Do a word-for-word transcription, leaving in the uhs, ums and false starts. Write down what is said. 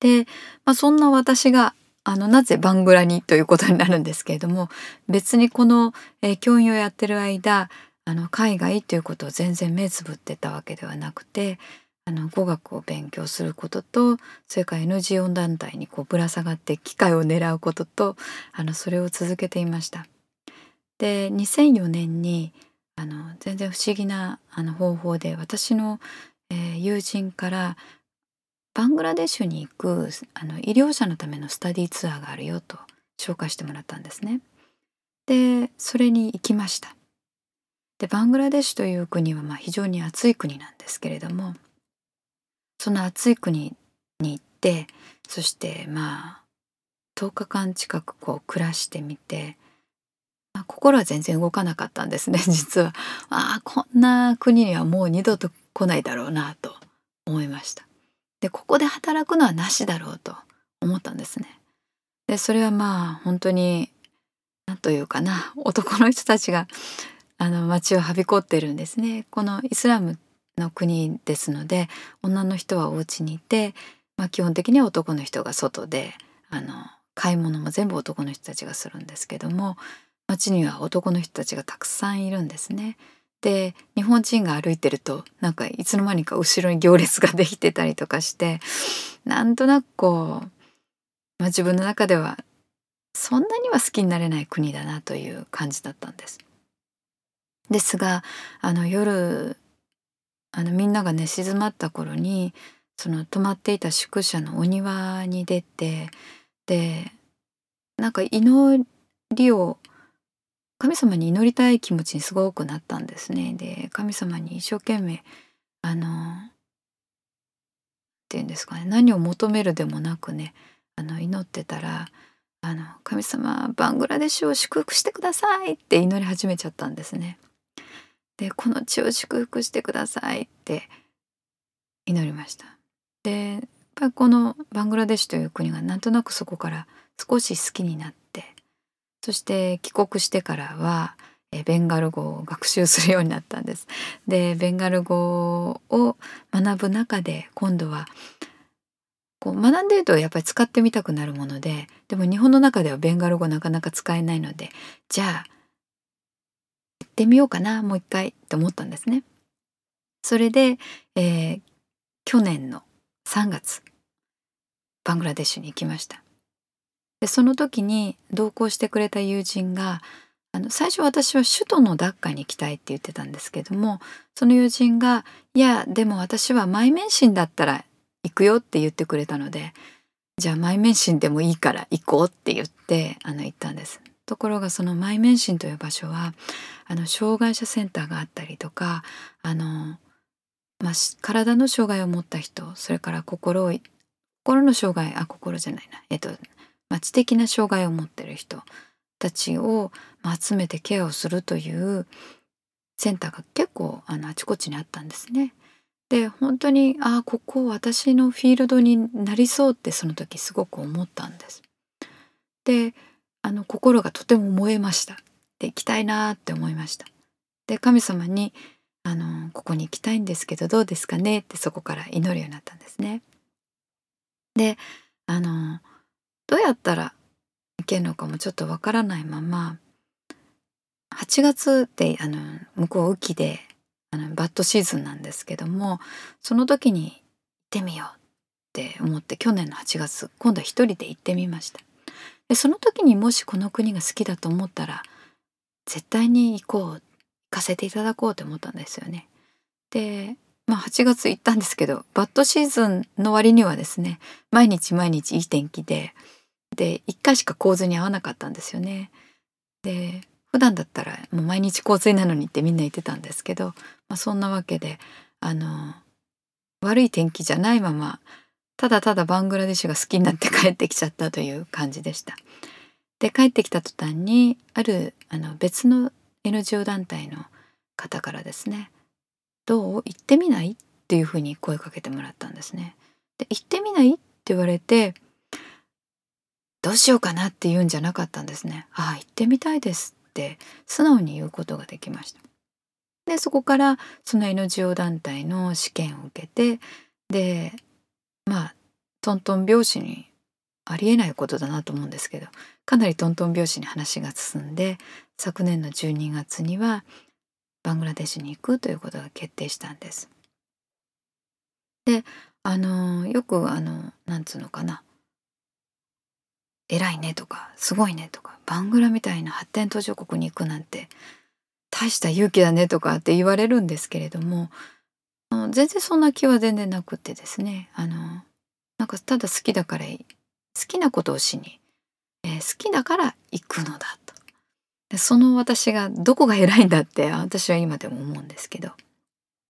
で、まあ、そんな私があのなぜバングラにということになるんですけれども、別にこの、えー教員をやってる間あの海外ということを全然目つぶってたわけではなくて、あの語学を勉強することと、それから エヌジーオー 団体にこうぶら下がって機会を狙うことと、あのそれを続けていました。でにせんよねんにあの全然不思議なあの方法で私の、えー友人からバングラデシュに行くあの医療者のためのスタディツアーがあるよと紹介してもらったんですね。でそれに行きました。でバングラデシュという国はまあ非常に暑い国なんですけれども、その暑い国に行って、そしてまあとおかかん近くこう暮らしてみて、まあ、心は全然動かなかったんですね実は。ああ、こんな国にはもう二度と来ないだろうなと思いました。でここで働くのはなしだろうと思ったんですね。でそれはまあ本当に何というかな、男の人たちがあの街をはびこっているんですね。このイスラムの国ですので、女の人はお家にいて、まあ、基本的には男の人が外であの買い物も全部男の人たちがするんですけども、街には男の人たちがたくさんいるんですね。で日本人が歩いてるとなんかいつの間にか後ろに行列ができてたりとかして、なんとなくこう、まあ、自分の中ではそんなには好きになれない国だなという感じだったんです。ですがあの夜あのみんなが寝静まった頃に、その泊まっていた宿舎のお庭に出て、でなんか祈りを神様に祈りたい気持ちにすごくなったんですね。で神様に一生懸命あのっていうんですかね、何を求めるでもなくね、あの祈ってたら、あの神様バングラデシュを祝福してくださいって祈り始めちゃったんですね。でこの地を祝福してくださいって祈りました。でやっぱりこのバングラデシュという国がなんとなくそこから少し好きになって、そして帰国してからはえベンガル語を学習するようになったんです。でベンガル語を学ぶ中で今度はこう学んでいるとやっぱり使ってみたくなるもので、でも日本の中ではベンガル語なかなか使えないので、じゃあ行ってみようかなもう一回と思ったんですね。それで、えー去年のさんがつバングラデシュに行きました。でその時に同行してくれた友人が、あの最初私は首都のダッカに行きたいって言ってたんですけども、その友人が「いやでも私はマイメンシンだったら行くよ」って言ってくれたので、じゃあマイメンシンでもいいから行こうって言ってあの行ったんです。ところがそのマイメンシンという場所はあの障害者センターがあったりとか、あの、まあ、し体の障害を持った人、それから心を心の障害あ心じゃないなえっと、まあ、知的な障害を持ってる人たちを、まあ、集めてケアをするというセンターが結構あのあちこちにあったんですね。で本当にああここ私のフィールドになりそうってその時すごく思ったんです。であの心がとても燃えました。で行きたいなーって思いました。で神様にあの「ここに行きたいんですけどどうですかね」ってそこから祈るようになったんですね。であのどうやったらいけるのかもちょっとわからないまま、はちがつってあの向こう雨季であのバッドシーズンなんですけども、その時に行ってみようって思って去年のはちがつ今度は一人で行ってみました。でその時にもしこの国が好きだと思ったら絶対に行こう行かせていただこうと思ったんですよね。でまあはちがつ行ったんですけど、バッドシーズンの割にはですね、毎日毎日いい天気で、でいっかいしか洪水に遭わなかったんですよね。で普段だったらもう毎日洪水なのにってみんな言ってたんですけど、まあ、そんなわけであの悪い天気じゃないままただただバングラデシュが好きになって帰ってきちゃったという感じでした。で帰ってきた途端にあるあの別の エヌジーオー 団体の方からですね「どう行ってみない?」っていうふうに声かけてもらったんですね。で行ってみないって言われてどうしようかなって言うんじゃなかったんですね。ああ行ってみたいですって素直に言うことができました。でそこからその エヌジーオー 団体の試験を受けて、でまあトントン拍子にありえないことだなと思うんですけど、かなりトントン拍子に話が進んで、昨年のじゅうにがつにはバングラデシュに行くということが決定したんです。で、あのよくあのなんつうのかな、偉いねとかすごいねとか、バングラみたいな発展途上国に行くなんて大した勇気だねとかって言われるんですけれども、あの全然そんな気は全然なくってですね、あのなんかただ好きだから好きなことをしに、えー好きだから行くのだと。でその私がどこが偉いんだって私は今でも思うんですけど。